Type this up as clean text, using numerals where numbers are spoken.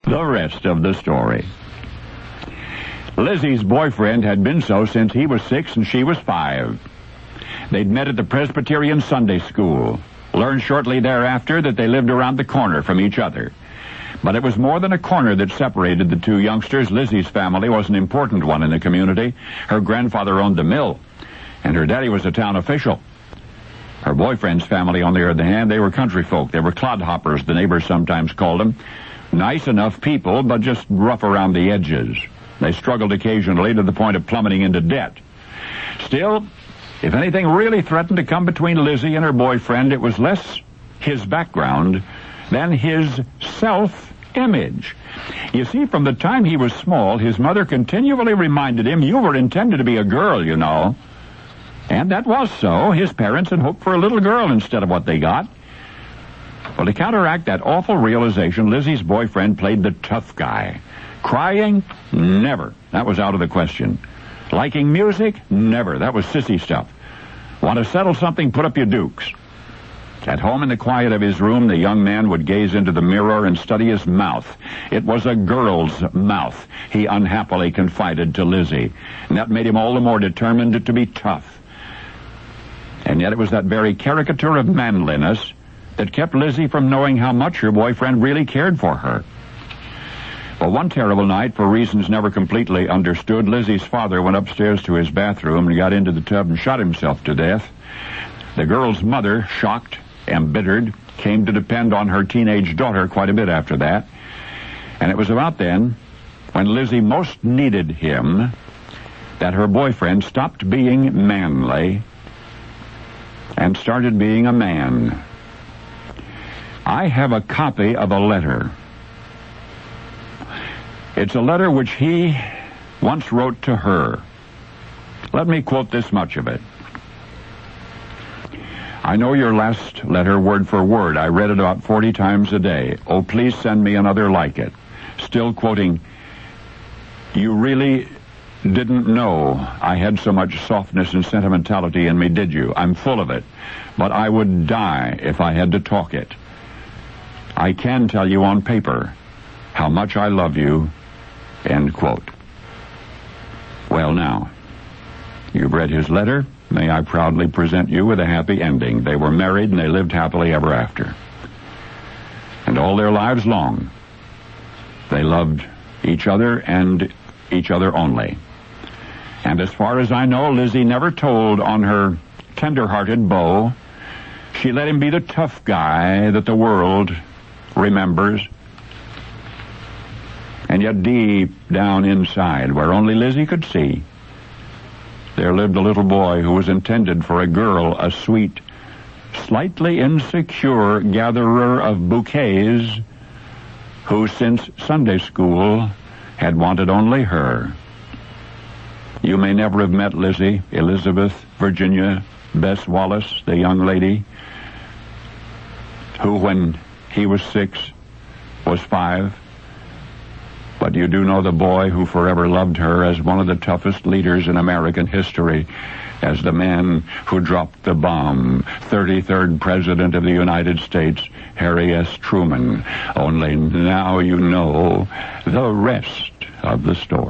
The rest of the story. Lizzie's boyfriend had been so since he was 6 and she was 5. They'd met at the Presbyterian Sunday School. Learned shortly thereafter that they lived around the corner from each other. But it was more than a corner that separated the two youngsters. Lizzie's family was an important one in the community. Her grandfather owned the mill, and her daddy was a town official. Her boyfriend's family, on the other hand, they were country folk. They were clodhoppers, the neighbors sometimes called them. Nice enough people, but just rough around the edges. They struggled occasionally to the point of plummeting into debt. Still, if anything really threatened to come between Lizzie and her boyfriend, it was less his background than his self-image. You see, from the time he was small, his mother continually reminded him, "You were intended to be a girl, you know." And that was so. His parents had hoped for a little girl instead of what they got. Well, to counteract that awful realization, Lizzie's boyfriend played the tough guy. Crying? Never. That was out of the question. Liking music? Never. That was sissy stuff. Want to settle something? Put up your dukes. At home in the quiet of his room, the young man would gaze into the mirror and study his mouth. It was a girl's mouth, he unhappily confided to Lizzie, and that made him all the more determined to be tough. And yet it was that very caricature of manliness that kept Lizzie from knowing how much her boyfriend really cared for her. Well, one terrible night, for reasons never completely understood, Lizzie's father went upstairs to his bathroom and got into the tub and shot himself to death. The girl's mother, shocked, embittered, came to depend on her teenage daughter quite a bit after that. And it was about then, when Lizzie most needed him, that her boyfriend stopped being manly and started being a man. I have a copy of a letter. It's a letter which he once wrote to her. Let me quote this much of it. "I know your last letter word for word. I read it about 40 times a day. Oh, please send me another like it." Still quoting, "You really didn't know I had so much softness and sentimentality in me, did you? I'm full of it, but I would die if I had to talk it. I can tell you on paper how much I love you," end quote. Well, now, you've read his letter. May I proudly present you with a happy ending. They were married and they lived happily ever after. And all their lives long, they loved each other and each other only. And as far as I know, Lizzie never told on her tender-hearted beau. She let him be the tough guy that the world remembers. And yet deep down inside, where only Lizzie could see, there lived a little boy who was intended for a girl, a sweet, slightly insecure gatherer of bouquets, who since Sunday school had wanted only her. You may never have met Lizzie, Elizabeth, Virginia, Bess Wallace, the young lady who, when he was 6, was 5. But you do know the boy who forever loved her as one of the toughest leaders in American history, as the man who dropped the bomb, 33rd President of the United States, Harry S. Truman. Only now you know the rest of the story.